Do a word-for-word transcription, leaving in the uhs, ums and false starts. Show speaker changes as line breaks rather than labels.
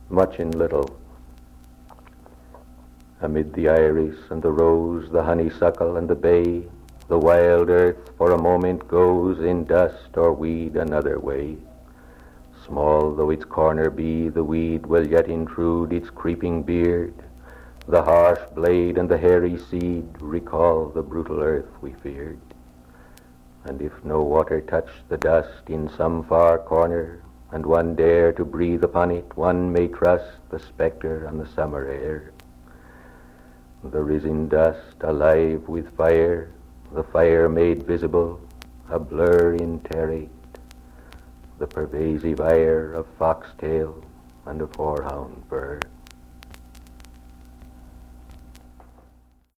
much in little. Amid the iris and the rose, the honeysuckle and the bay, the wild earth for a moment goes in dust or weed another way. Small though its corner be, the weed will yet intrude its creeping beard. The harsh blade and the hairy seed recall the brutal earth we feared. And if no water touch the dust in some far corner, and one dare to breathe upon it, one may trust the spectre on the summer air. The risen dust alive with fire, the fire made visible, a blur in terrate, the pervasive ire of foxtail and of horehound bird.